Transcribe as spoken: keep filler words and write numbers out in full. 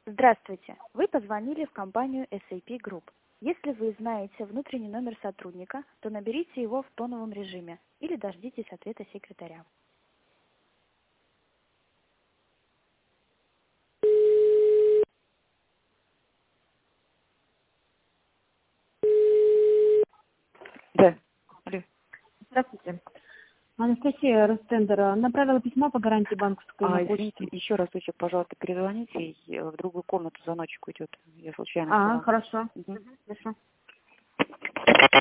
Здравствуйте. Вы позвонили в компанию эс эй пи Group. Если вы знаете внутренний номер сотрудника, то наберите его в тоновом режиме или дождитесь ответа секретаря. Да. Алло. Здравствуйте. Анастасия Ростендера направила письмо по гарантии банковской А, на извините, почту. еще разочек, пожалуйста, перезвоните. и В другую комнату звоночек идет. Я случайно А, сказала. хорошо. Мгм. Хорошо.